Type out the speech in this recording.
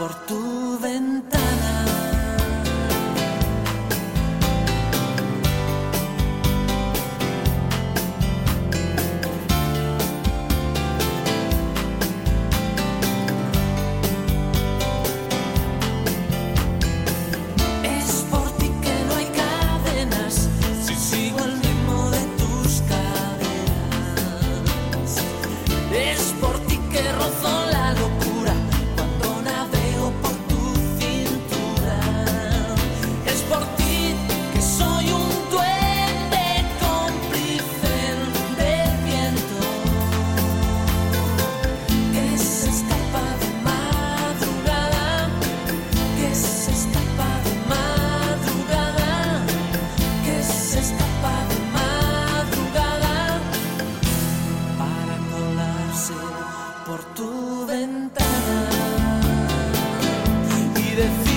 por tu ventana. Es por ti que no hay cadenas, si sigo el ritmo de tus caderas. Es por ti que rozo la locura cuando navego por tu cintura. Es por ti que soy un duende cómplice del viento, que se escapa de madrugada, que se escapa de madrugada, que se escapa de madrugada para colarse por tu ventana y decir